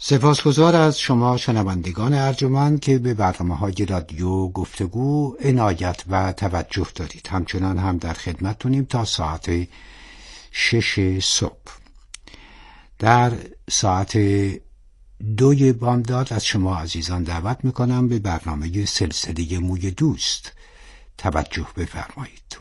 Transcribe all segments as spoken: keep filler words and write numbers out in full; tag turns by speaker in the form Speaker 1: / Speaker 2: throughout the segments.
Speaker 1: سپاسگزار از شما شنوندگان ارجمند که به برنامه‌های رادیو گفتگو عنایت و توجه دارید. همچنان هم در خدمتتونیم تا ساعت شش صبح. در ساعت دوی بامداد از شما عزیزان دعوت میکنم به برنامه سلسله موی دوست توجه بفرمایید.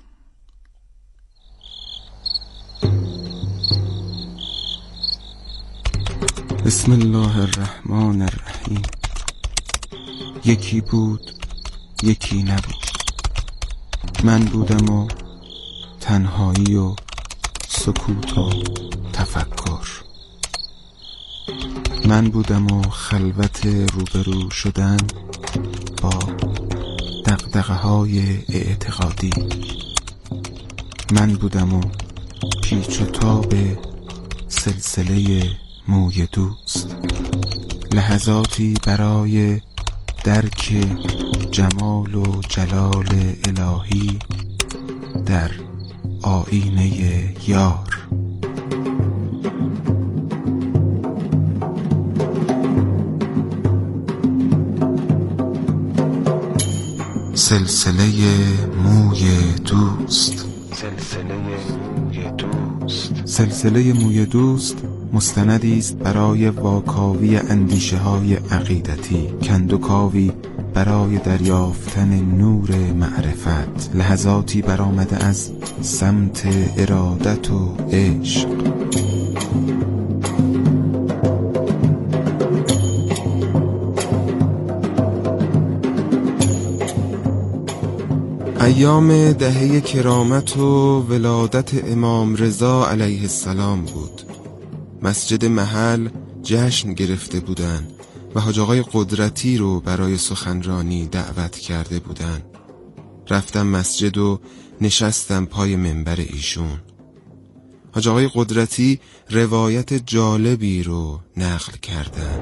Speaker 2: بسم الله الرحمن الرحیم. یکی بود یکی نبود، من بودم و تنهایی و سکوت و تفکر، من بودم و خلوت روبرو شدن با دغدغه های اعتقادی، من بودم و پیچ و تاب سلسله موی دوست، لحظاتی برای درک جمال و جلال الهی در آینه یار. سلسله موی دوست. سلسله موی دوست. سلسله موی دوست مستندی است برای واکاوی اندیشه های عقیدتی، کندوکاوی برای دریافتن نور معرفت، لحظاتی برآمده از سمت ارادت و عشق. ایام دهه کرامت و ولادت امام رضا علیه السلام بود. مسجد محل جشن گرفته بودن و حاج آقای قدرتی رو برای سخنرانی دعوت کرده بودن. رفتم مسجد و نشستم پای منبر ایشون. حاج آقای قدرتی روایت جالبی رو نقل کردن.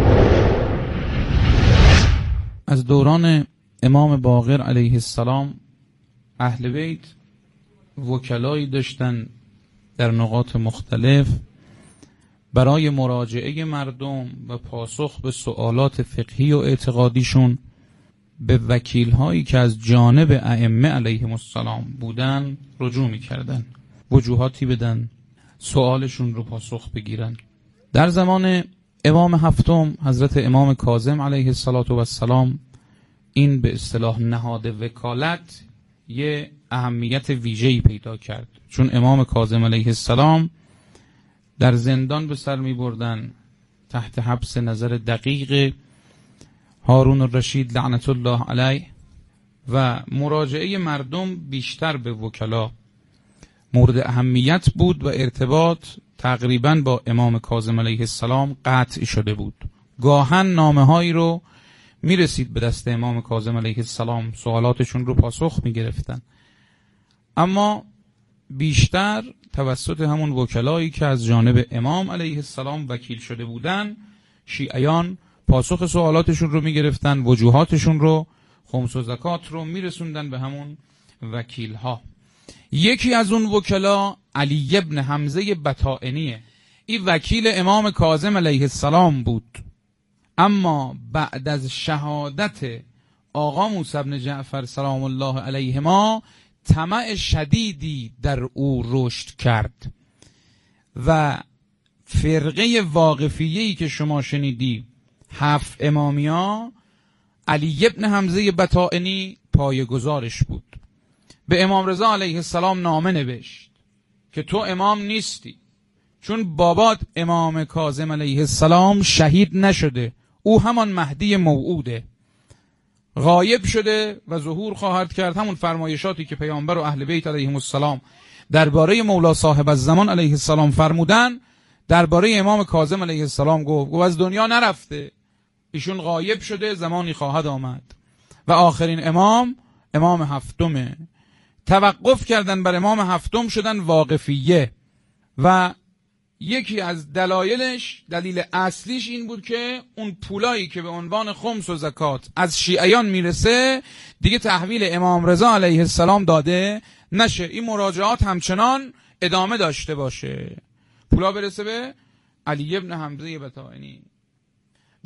Speaker 3: از دوران امام باقر علیه السلام اهل بیت وکلایی داشتن در نقاط مختلف برای مراجعه مردم و پاسخ به سوالات فقهی و اعتقادیشون به وکیل‌هایی که از جانب ائمه علیهم السلام بودن رجوع می‌کردن، وجوهاتی بدن، سوالشون رو پاسخ بگیرن. در زمان امام هفتم حضرت امام کاظم علیه السلام این به اصطلاح نهاد وکالت یه اهمیت ویژه‌ای پیدا کرد، چون امام کاظم علیه السلام در زندان به سر می بردن تحت حبس نظر دقیق هارون الرشید لعنت الله علیه و مراجعه مردم بیشتر به وکلا مورد اهمیت بود و ارتباط تقریبا با امام کاظم علیه السلام قطع شده بود. گاهن نامه هایی رو می رسید به دست امام کاظم علیه السلام، سوالاتشون رو پاسخ می گرفتن، اما بیشتر توسط همون وکلایی که از جانب امام علیه السلام وکیل شده بودن، شیعیان پاسخ سوالاتشون رو میگرفتن، وجوهاتشون رو، خمس و زکات رو میرسوندن به همون وکیل ها. یکی از اون وکلا علی ابن حمزه بطائنیه. این وکیل امام کاظم علیه السلام بود، اما بعد از شهادت آقا موسی بن جعفر سلام الله علیهما طمع شدیدی در او رشد کرد و فرقه واقفیه‌ای که شما شنیدی، هفت امامیا، علی ابن حمزه بطائنی پایه‌گذارش بود. به امام رضا علیه السلام نامه نوشت که تو امام نیستی، چون بابات امام کاظم علیه السلام شهید نشده، او همان مهدی موعوده، غایب شده و ظهور خواهد کرد. همون فرمایشاتی که پیامبر و اهل بیت علیهم السلام درباره مولا صاحب الزمان علیه السلام فرمودن، درباره امام کاظم علیه السلام گفت گفت از دنیا نرفته، ایشون غایب شده، زمانی خواهد آمد. و آخرین امام امام هفتمه. توقف کردن بر امام هفتم، شدن واقفیه. و یکی از دلایلش، دلیل اصلیش این بود که اون پولایی که به عنوان خمس و زکات از شیعیان میرسه دیگه تحویل امام رضا علیه السلام داده نشه، این مراجعات همچنان ادامه داشته باشه، پولا برسه به علی ابن حمزه بطائنی.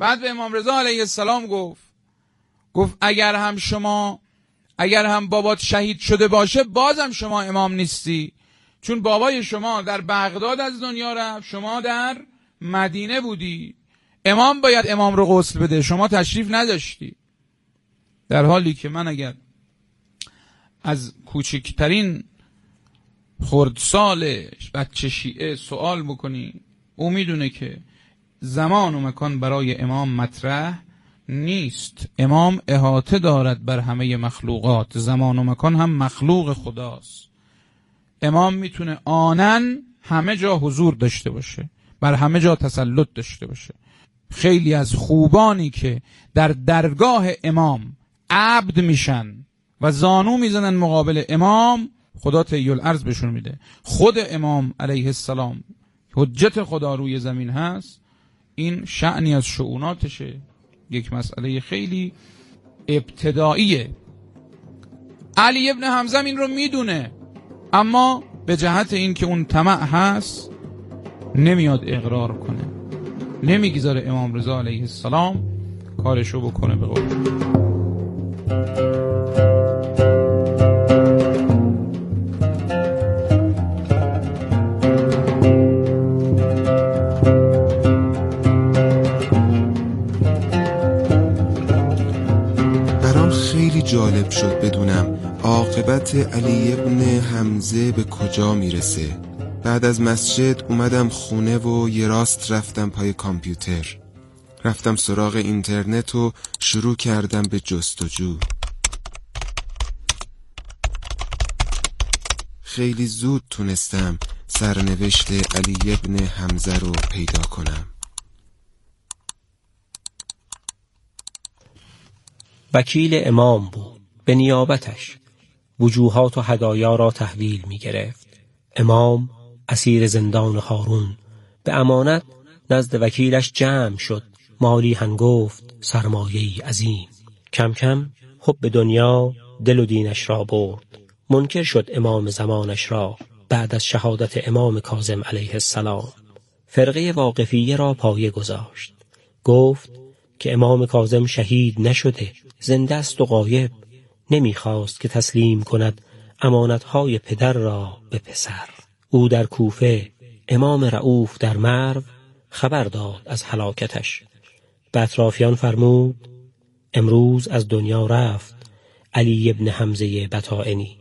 Speaker 3: بعد به امام رضا علیه السلام گفت گفت اگر هم شما اگر هم بابات شهید شده باشه بازم شما امام نیستی، چون بابای شما در بغداد از دنیا رفت، شما در مدینه بودی، امام باید امام رو غسل بده، شما تشریف نداشتی. در حالی که من اگر از کوچکترین خردسال بچه شیعه سوال بکنی، او میدونه که زمان و مکان برای امام مطرح نیست. امام احاطه دارد بر همه مخلوقات، زمان و مکان هم مخلوق خداست. امام میتونه آنن همه جا حضور داشته باشه، بر همه جا تسلط داشته باشه. خیلی از خوبانی که در درگاه امام عبد میشن و زانو میزنن مقابل امام، خدا طی الارض بهشون میده. خود امام علیه السلام حجت خدا روی زمین هست، این شأنی از شؤوناتشه، یک مسئله خیلی ابتداییه. علی ابن حمزه این رو میدونه، اما به جهت این که اون طمع هست نمیاد اقرار کنه، نمیگذاره امام رضا علیه السلام کارشو بکنه به قول.
Speaker 2: جالب شد بدونم عاقبت علی ابن حمزه به کجا میرسه. بعد از مسجد اومدم خونه و یه راست رفتم پای کامپیوتر، رفتم سراغ اینترنت و شروع کردم به جستجو. خیلی زود تونستم سرنوشت علی ابن حمزه رو پیدا کنم.
Speaker 4: وکیل امام بود. به نیابتش وجوهات و هدایا را تحویل می گرفت. امام اسیر زندان هارون به امانت نزد وکیلش جمع شد. مالی هنگفت سرمایه‌ای عظیم. کم کم حب دنیا دل و دینش را برد. منکر شد امام زمانش را بعد از شهادت امام کاظم علیه السلام. فرقه واقفیه را پایه گذاشت. گفت که امام کاظم شهید نشده، زنده است و غایب. نمیخواست که تسلیم کند امانتهای پدر را به پسر. او در کوفه، امام رؤوف در مرو خبر داد از هلاکتش. به اطرافیان فرمود امروز از دنیا رفت علی ابن حمزه بطائنی.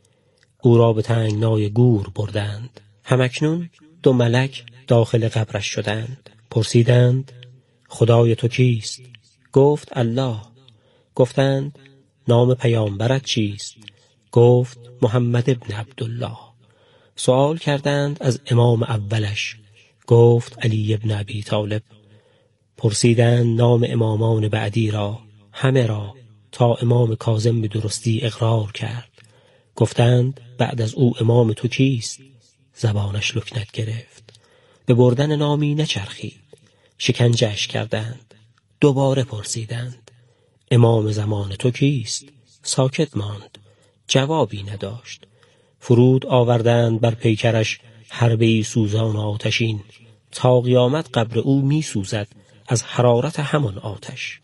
Speaker 4: او را به تنگنای گور بردند. همکنون دو ملک داخل قبرش شدند. پرسیدند خدای تو کیست؟ گفت الله. گفتند نام پیامبرت چیست؟ گفت محمد ابن عبدالله. سوال کردند از امام اولش. گفت علی ابن ابی طالب. پرسیدند نام امامان بعدی را، همه را، تا امام کاظم به درستی اقرار کرد. گفتند بعد از او امام تو کیست؟ زبانش لکنت گرفت، به بردن نامی نچرخید. شکنجه‌اش کردند. دوباره پرسیدند امام زمان تو کیست؟ ساکت ماند، جوابی نداشت. فرود آوردند بر پیکرش حربه‌ای سوزان آتشین، تا قیامت قبر او می سوزد از حرارت همان آتش.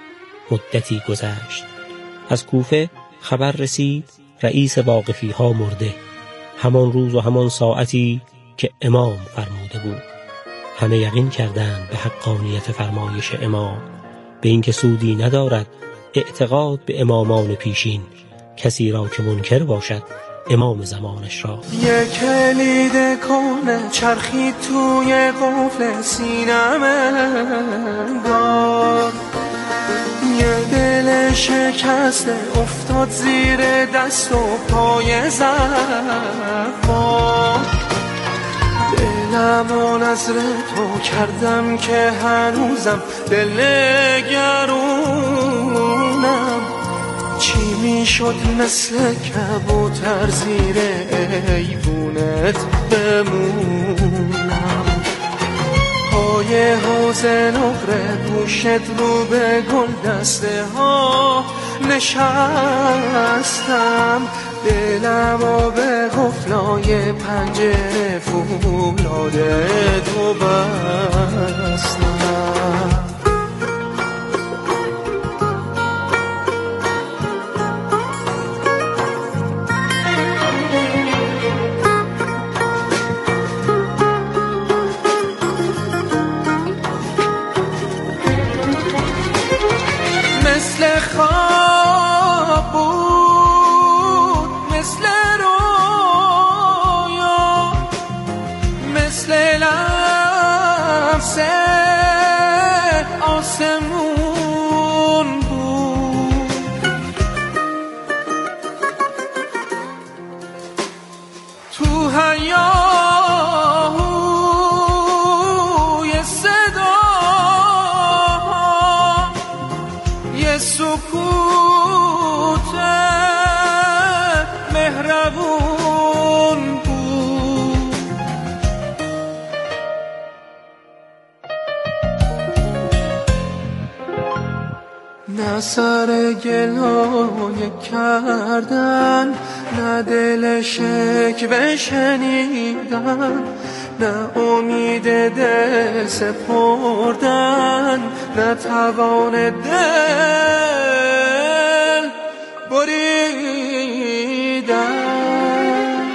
Speaker 4: مدتی گذشت. از کوفه خبر رسید رئیس واقفی ها مرده، همان روز و همان ساعتی که امام فرموده بود. همه یقین کردند به حقانیت فرمایش امام، به اینکه سودی ندارد اعتقاد به امامان پیشین، کسی را که منکر باشد امام زمانش را.
Speaker 5: یک کلید کهنه چرخید توی قفل سینم انگار، یه دل شکسته افتاد زیر دست و پای زفار. دلمو نظر تو کردم که هنوزم دلگرونم، چی میشد مثل کبوتر زیر ایوونت بمونم. پای حوض نقره گوشت رو به گل دسته ها نشستم، دلمو به قفلای پنجره فولاد تو بستم. گلایه کردن، نه دل شکوه شنیدن، نه امید دل سپردن، نه توان دل بریدن.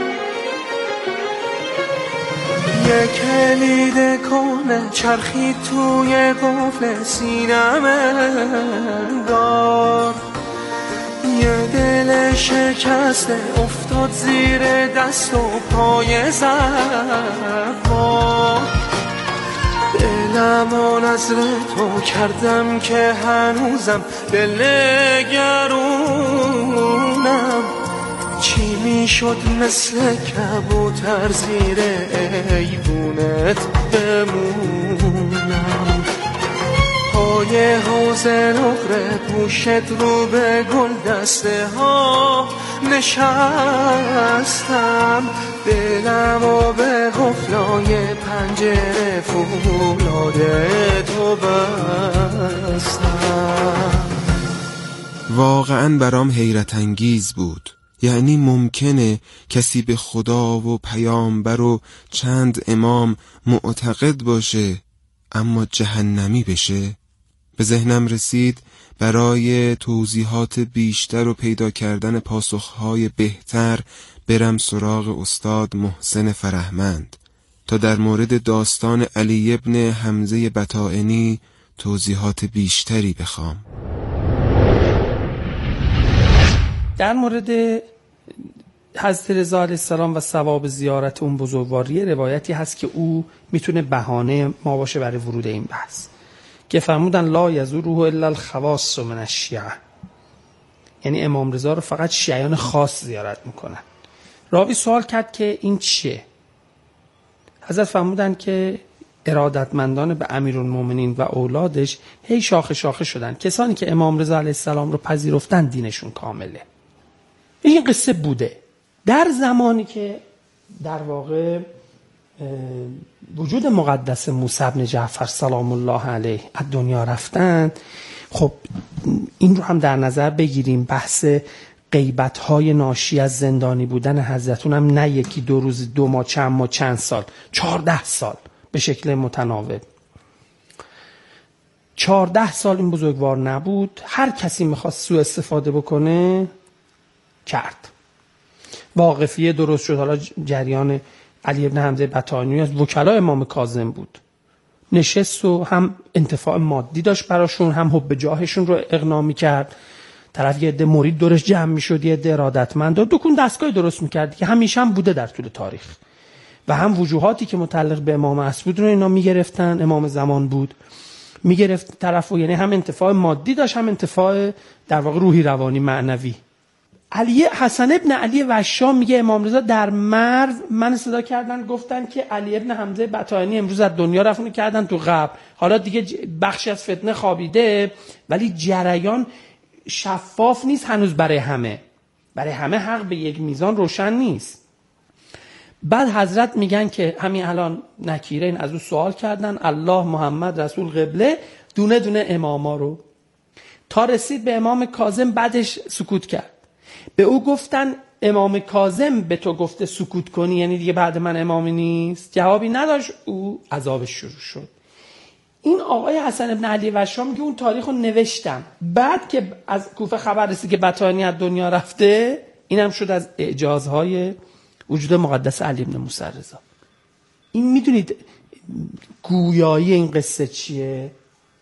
Speaker 5: یک کلید کنه چرخی توی قفل سینم انگار، یه دل شکسته افتاد زیر دست و پای زربان. دلمو نظر تو کردم که هنوزم دل گرونم، چی میشد مثل کبوتر زیر ایوونت بمونم. پای حوض نقره پوشت رو به گل دسته ها نشستم، دلم و به قفلای پنجره فولاد تو بستم.
Speaker 2: واقعا برام حیرت انگیز بود. یعنی ممکنه کسی به خدا و پیامبر و چند امام معتقد باشه اما جهنمی بشه؟ به ذهنم رسید برای توضیحات بیشتر و پیدا کردن پاسخهای بهتر برم سراغ استاد محسن فرهمند تا در مورد داستان علی ابن حمزه بطائنی توضیحات بیشتری بخوام.
Speaker 6: در مورد حضرت رضا علیه السلام و ثواب زیارت اون بزرگواری روایتی هست که او میتونه بهانه ما باشه برای ورود این بحث، که فرمودن لا یزوره الا الخواص من الشیعه، یعنی امام رضا رو فقط شیعیان خاص زیارت میکنن. راوی سوال کرد که این چیه؟ حضرت فرمودن که ارادتمندان به امیرالمومنین و اولادش هی شاخه شاخه شدن، کسانی که امام رضا علیه السلام رو پذیرفتن دینشون کامله. این قصه بوده در زمانی که در واقع وجود مقدس موسی بن جعفر سلام الله علیه از دنیا رفتن. خب این رو هم در نظر بگیریم، بحث غیبت‌های ناشی از زندانی بودن حضرتون هم نه یکی دو روز، دو ماه، چند ماه، چند سال، چهارده سال به شکل متناوب. چهارده سال این بزرگوار نبود، هر کسی میخواست سوء استفاده بکنه کرد. واقفیه درست شد. حالا جریان علی ابن حمزه بطائنی از وکلای امام کاظم بود، نشست و هم انتفاع مادی داشت براشون، هم حب جاهشون رو اغنا می‌کرد. طرف یه عده مرید دورش جمع می‌شد، یه عده ارادتمند و دکون دستگاه درست می‌کرد که همیشه هم بوده در طول تاریخ. و هم وجوهاتی که متعلق به امام مسعود رو اینا می‌گرفتن، امام زمان بود، می‌گرفت طرفو، یعنی هم انتفاع مادی داشت هم انتفاع در واقع روحی، روانی، معنوی. علی حسن ابن علی وشام میگه امام رضا در مرز من صدا کردن گفتن که علی ابن حمزه بطائنی امروز از دنیا رفتن کردن تو قبر. حالا دیگه بخشی از فتنه خوابیده ولی جریان شفاف نیست هنوز برای همه. برای همه حق به یک میزان روشن نیست. بعد حضرت میگن که همین الان نکیرین از او سوال کردن الله محمد رسول قبله دونه دونه اماما رو تا رسید به امام کاظم، بعدش سکوت کرد. به او گفتن امام کاظم به تو گفته سکوت کنی، یعنی دیگه بعد من امامی نیست؟ جوابی نداشت. او عذابش شروع شد. این آقای حسن ابن علی وشام میگه اون تاریخ رو نوشتم، بعد که از کوفه خبر رسید که بطائنی از دنیا رفته، اینم شد از اعجازهای وجود مقدس علی ابن موسی رضا. این میدونید گویایی این قصه چیه؟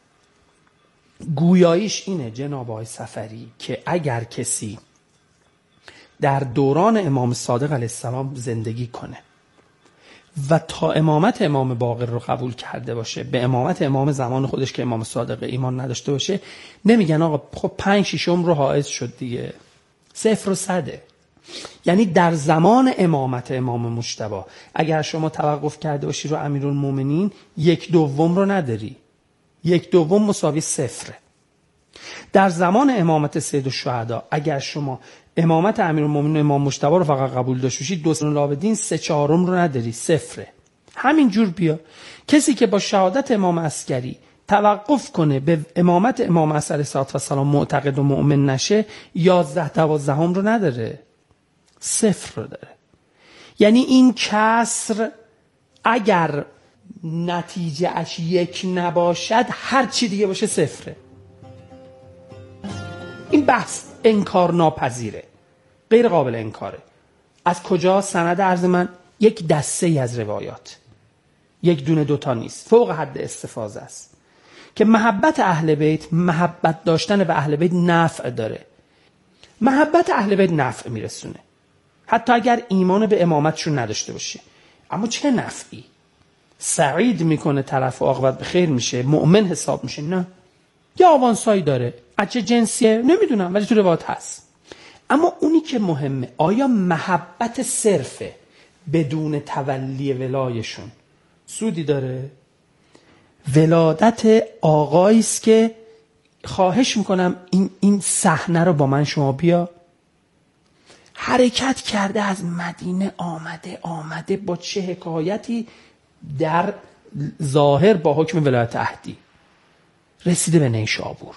Speaker 6: گویاییش اینه جناب آقای صفری که اگر کسی در دوران امام صادق علیه السلام زندگی کنه و تا امامت امام باقر رو قبول کرده باشه، به امامت امام زمان خودش که امام صادق ایمان نداشته باشه، نمیگن آقا خب پنج شیشم رو حائز شد دیگه، صفر و صده. یعنی در زمان امامت امام مجتبی اگر شما توقف کرده باشی رو امیرالمومنین، یک دوم رو نداری، یک دوم مساوی صفره. در زمان امامت سید الشهدا اگر شما امامت امیرالمومنین و امام مجتبی رو فقط قبول داشته باشی، دو سن العابدین سه چهارم رو نداری، صفره. همین جور بیا کسی که با شهادت امام عسکری توقف کنه به امامت امام عصر علیه السلام معتقد و مؤمن نشه، یازده دوازدهم رو نداره، صفر رو داره. یعنی این کسر اگر نتیجه اش یک نباشد، هر چی دیگه باشه صفره. این بحث انکار ناپذیره، غیر قابل انکاره. از کجا؟ سند عرض من یک دسته ای از روایات، یک دونه دوتا نیست، فوق حد استفاضه است که محبت اهل بیت، محبت داشتن به اهل بیت نفع داره. محبت اهل بیت نفع میرسونه، حتی اگر ایمان به امامتشون نداشته باشه. اما چه نفعی؟ سعید میکنه طرف و عاقبت به خیر میشه، مؤمن حساب میشه؟ نه. یه آوانسایی داره، از چه جنسیه نمیدونم، ولی تو روایت هست. اما اونی که مهمه، آیا محبت صرفه بدون تولی ولایشون سودی داره؟ ولادت آقایی است که خواهش میکنم این این صحنه رو با من شما بیا. حرکت کرده از مدینه، آمده آمده با چه حکایتی در ظاهر با حکم ولایت عهدی رسیده به نیشابور.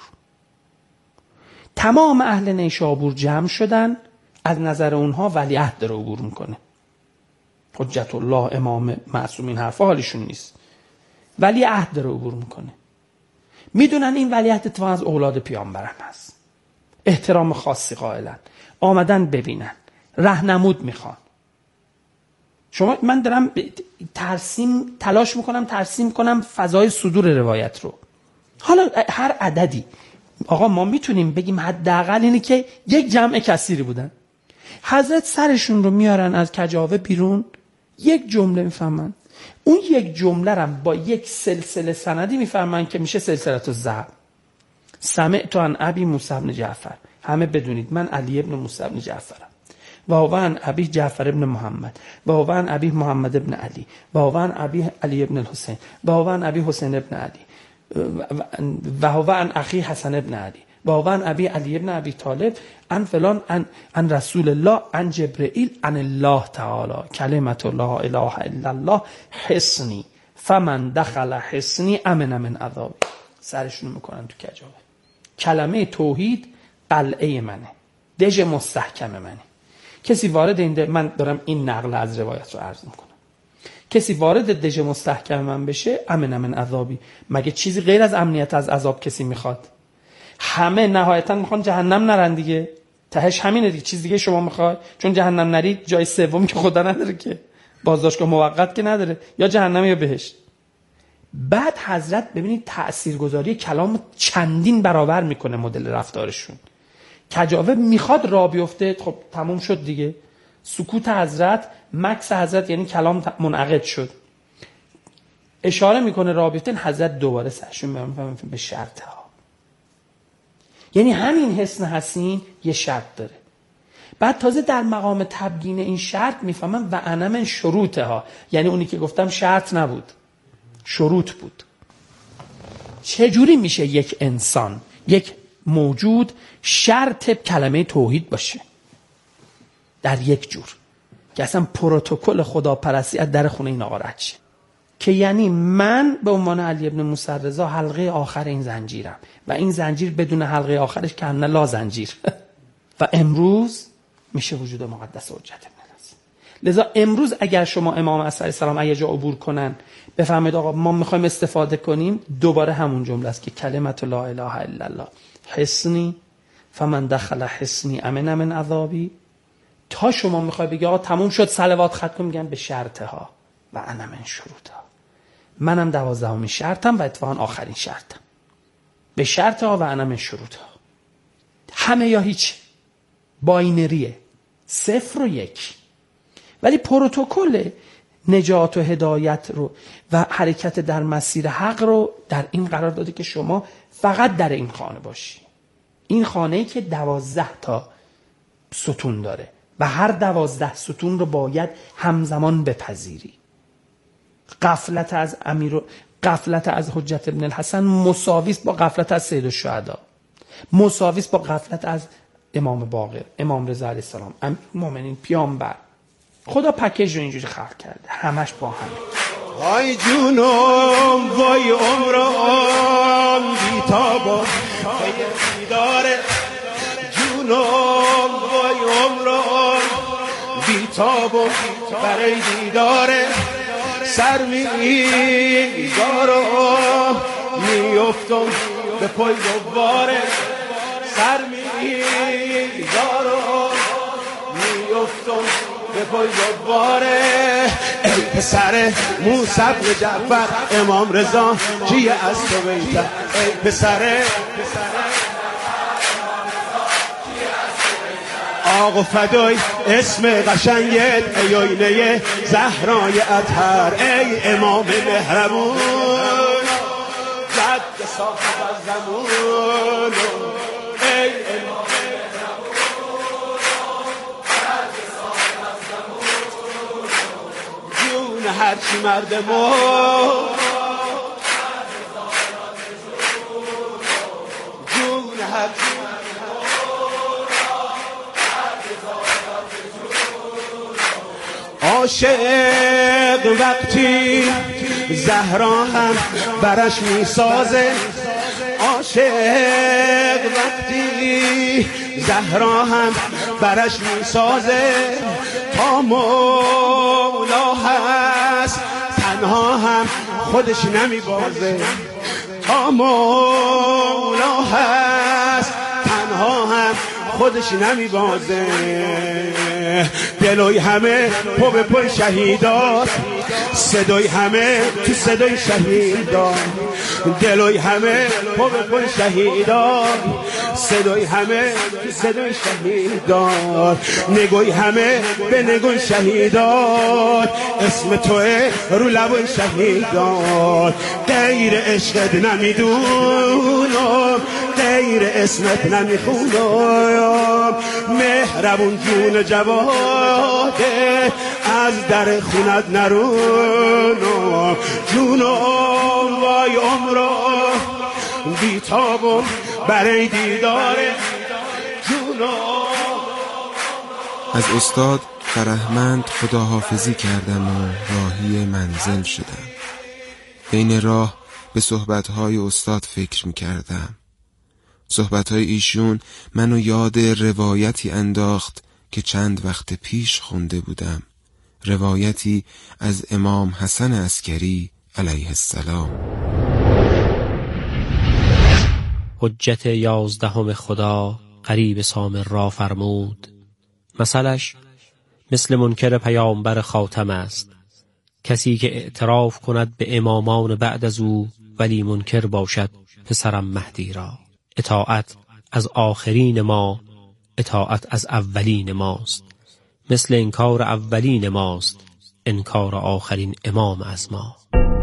Speaker 6: تمام اهل نیشابور جمع شدن، از نظر اونها ولیعهد رو عبور میکنه. حجت الله، امام معصوم، این حرفا حالیشون نیست، ولیعهد رو عبور میکنه. میدونن این ولیعهد اتفاقا از اولاد پیامبرم هست، احترام خاصی قائلن، آمدن ببینن، راهنمود میخوان. شما من دارم ترسیم تلاش میکنم ترسیم کنم فضای صدور روایت رو. حالا هر عددی آقا ما میتونیم بگیم حداقل اینه که یک جمع کثیری بودن. حضرت سرشون رو میارن از کجاوه بیرون، یک جمله میفهمن، اون یک جمله رو با یک سلسله سندی میفهمن که میشه سلسله الذهب. سمعت عن ابی موسی بن جعفر، همه بدونید من علی ابن موسی بن جعفرم، و هو عن ابی جعفر ابن محمد، و هو عن ابی محمد ابن علی، و هو عن ابی علی ابن الحسین، و هو عن ابی حسین ابن علی، و هو عن اخی حسن ابن علی، و هو عن ابی علی ابن ابی طالب، عن فلان، عن عن رسول الله، عن جبرئیل، عن الله تعالی، کلمت لا اله الا الله حصنی فمن دخل حصنی امن من عذابی. سرشون میکنن تو کجاوه. کلمه توحید قلعه منه، دژ مستحکم منه. کسی وارد این ده... من دارم این نقل از روایت رو عرض میکنم، کسی وارد دژ مستحکم من بشه امن من عذابی. مگه چیزی غیر از امنیت از عذاب کسی میخواد؟ همه نهایتا میخوان جهنم نرن دیگه، تهش همینه دیگه، چیز دیگه شما میخوای؟ چون جهنم نرید جای سوم که خدا نداره که، بازداشتگاه موقت که نداره، یا جهنم یا بهشت. بعد حضرت ببینید تاثیرگذاری کلام چندین برابر میکنه مدل رفتارشون. کجاوه میخواد راه بیفته، خب تموم شد دیگه. سکوت حضرت، مکث حضرت، یعنی کلام منعقد شد. اشاره میکنه راه بیفته، حضرت دوباره سرشون میفهمه به شرط ها. یعنی همین حسن حسین یه شرط داره. بعد تازه در مقام تبیین این شرط میفهمم و انا من شروطها، یعنی اونی که گفتم شرط نبود، شروط بود. چجوری میشه یک انسان، یک موجود شرط کلمه توحید باشه در یک جور که اصلا پروتکل خداپرستی از در خونه این آقا رد شه، که یعنی من به عنوان علی ابن موسی رضا حلقه آخر این زنجیرم و این زنجیر بدون حلقه آخرش که نه لا زنجیر و امروز میشه وجود مقدس حجت ابن الحسن. لذا امروز اگر شما امام عصر علیه السلام اگه جا عبور کنن بفهمید آقا ما میخوایم استفاده کنیم، دوباره همون جمله است که کلمت لا اله الا الله حصنی فمن دخل حصنی امن من عذابی. تا شما میخوای بگی آقا تموم شد صلوات ختم کن، میگن به شرطها و انا من شروطها، منم دوازدهمین شرطم و اتفاقا آخرین شرطم، به شرطها و انا من شروطها. همه یا هیچ، باینریه، صفر و یک. ولی پروتکل نجات و هدایت رو و حرکت در مسیر حق رو در این قرار داده که شما فقط در این خانه باشی. این خانه‌ای که دوازده تا ستون داره و هر دوازده ستون رو باید همزمان بپذیری. غفلت از امیر و غفلت از حجت ابن الحسن مساویست با غفلت از سید الشهدا، مساویست با غفلت از امام باقر، امام رضا علیه السلام، امیر المؤمنین، پیامبر. خدا پکیج رو اینجوری خلق کرده، همش با همه.
Speaker 7: وای جونم وای عمرم بیتابم داره جونم وای عمرم بیتابم برای دیداره سر میگارم میفتم به پای دوباره سر میگارم میفتم به پای دوباره ای پسر موسی جعفر امام رضا کیه از تو بیتر ای پسر آقا فدای اسم قشنگت ای آینه زهرای اطهر ای امام مهربون جد صاحب از زمان ای امام مهربون جد صاحب از زمان جون هرچی مرد ما جون هرچی عاشق وقتی زهرا هم برش میسازه عاشق وقتی زهرا هم برش میسازه تا مولا هست تنها هم خودش نمیبازه تا مولا هست تنها هم خودش نمیبازه دلوی همه پا به پای شهیدات صدای همه تو صدای شهیدات دلوی همه پا به پای شهیدات صدای همه تو صدای شهیدات نگوی همه به نگوی شهیدات اسم توه رو لبای شهیدات غیر عشقت نمیدونم غیر اسمت نمیخونم مهربون جون جواده از در خونت نرونم جونم وای عمرم بیتابم برای دیداره جونم.
Speaker 2: از استاد فرهمند خداحافظی کردم و راهی منزل شدم. بین راه به صحبتهای استاد فکر می‌کردم. صحبتهای ایشون منو یاد روایتی انداخت که چند وقت پیش خونده بودم. روایتی از امام حسن عسکری علیه السلام.
Speaker 4: حجت یازدهم خدا قریب سامر را فرمود مثلش مثل منکر پیامبر خاتم است، کسی که اعتراف کند به امامان بعد از او ولی منکر باشد پسرم مهدی را. اطاعت از آخرین ما اطاعت از اولین ماست، مثل انکار اولین ماست انکار آخرین امام از ما.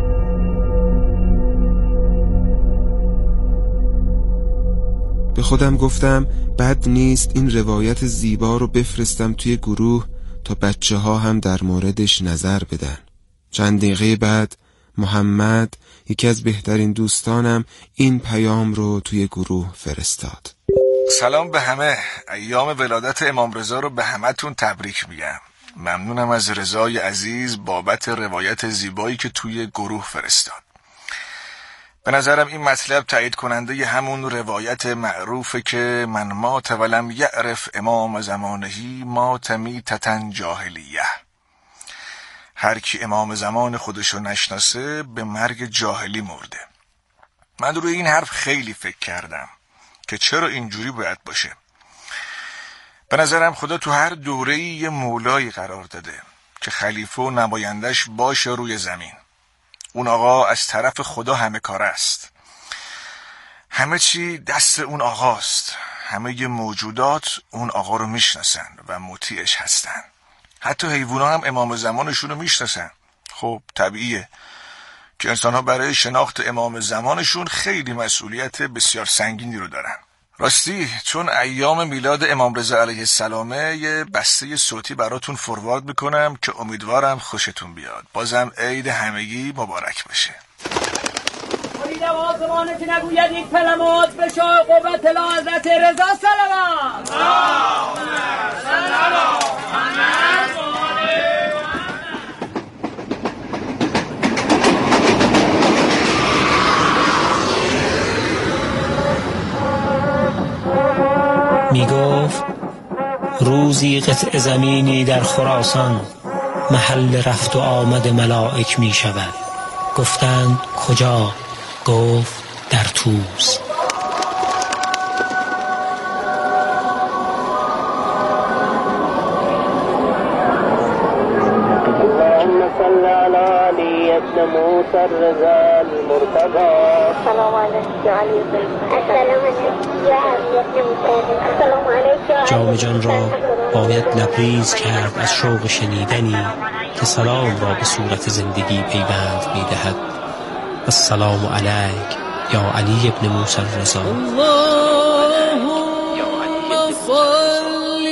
Speaker 2: به خودم گفتم بد نیست این روایت زیبا رو بفرستم توی گروه تا بچه ها هم در موردش نظر بدن. چند دقیقه بعد محمد یکی از بهترین دوستانم این پیام رو توی گروه فرستاد.
Speaker 8: سلام به همه، ایام ولادت امام رضا رو به همتون تبریک میگم. ممنونم از رضای عزیز بابت روایت زیبایی که توی گروه فرستاد. به نظرم این مطلب تایید کننده همون روایت معروفه که من مات ولم یعرف امام زمانهی مات میتتن جاهلیه. هر کی امام زمان خودشو نشناسه به مرگ جاهلی مرده. من روی این حرف خیلی فکر کردم که چرا اینجوری باید باشه. به نظرم خدا تو هر دوره‌ای یه مولایی قرار داده که خلیفه و نمایندش باشه روی زمین. اون آقا از طرف خدا همه کار است. همه چی دست اون آقاست. همه موجودات اون آقا رو میشناسن و مطیعش هستن. حتی حیوونا هم امام زمانشون رو میشناسن. خب طبیعیه که انسان ها برای شناخت امام زمانشون خیلی مسئولیت بسیار سنگینی رو دارن. راستی چون ایام میلاد امام رضا علیه السلامه یه بسته صوتی براتون فوروارد میکنم که امیدوارم خوشتون بیاد. بازم عید همگی مبارک باشه.
Speaker 9: مریدم آسمانه که نگوید یک کلمات به شاه قوت لا حضرت رضا سلام سلام
Speaker 4: روزی قطع زمینی در خراسان محل رفت و آمد ملائک می شود. گفتند کجا؟ گفت در طوس.
Speaker 10: موسى الرضا المرتضى السلام عليك يا علي السلام عليك يا علي السلام عليك.
Speaker 4: جام جان را باید لبریز کرد از شوق شنیدنی که سلام را به صورت زندگی پیوند می‌دهد. السلام علیک یا علی ابن موسی الرضا. اللهم صل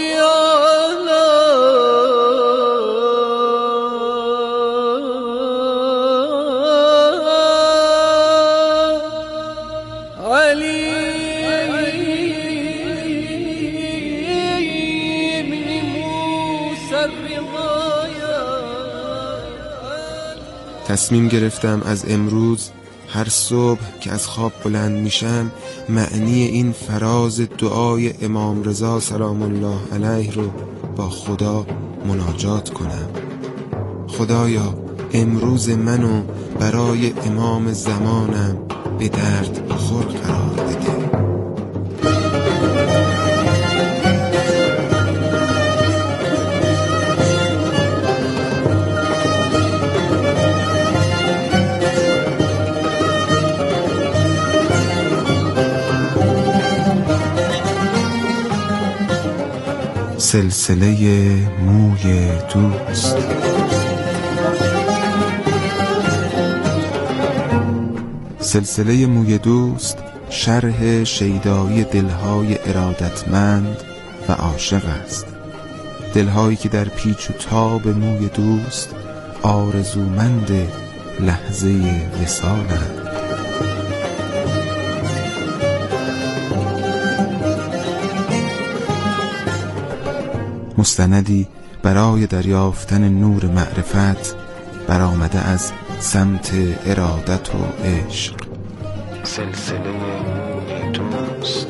Speaker 2: تصمیم گرفتم از امروز هر صبح که از خواب بلند میشم معنی این فراز دعای امام رضا سلام الله علیه رو با خدا مناجات کنم. خدایا امروز منو برای امام زمانم به درد خور قرار بده. سلسله موی دوست. سلسله موی دوست شرح شیدایی دلهای ارادتمند و عاشق است. دلهایی که در پیچ و تاب موی دوست آرزومند لحظه وصالند. مستندی برای دریافتن نور معرفت برآمده از سمت ارادت و عشق. سلسله موی دوست.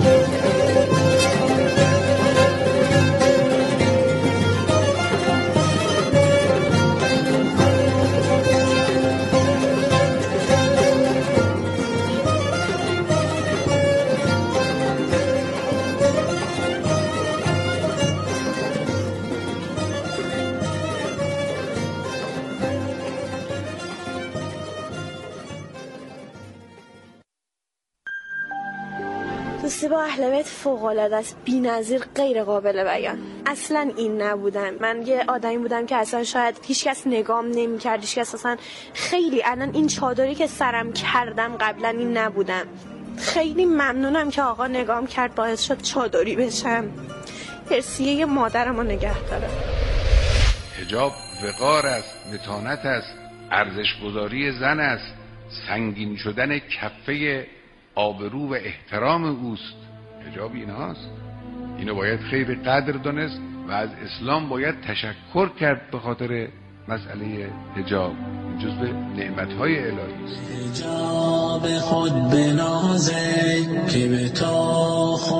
Speaker 11: دوستی با اهل بیت فوق‌العاده است، بی‌نظیر، غیر قابل بیان. اصلا این نبودم. من یه آدمی بودم که اصلا شاید هیچ کس نگام نمی‌کرد، هیچ کس اصلا خیلی الان این چادری که سرم کردم قبلا این نبودم. خیلی ممنونم که آقا نگام کرد باعث شد چادری بشم. ارسیه مادرمو نگه داره.
Speaker 12: حجاب وقار است، متانت است، ارزش‌گذاری زن است، سنگین شدن کفه آبرو و احترام اوست. حجاب ایناست. اینو باید خیر قدر دانست و از اسلام باید تشکر کرد به خاطر مسئله حجاب. جزو نعمت‌های الهی است.
Speaker 13: حجاب خود بنازه که به تا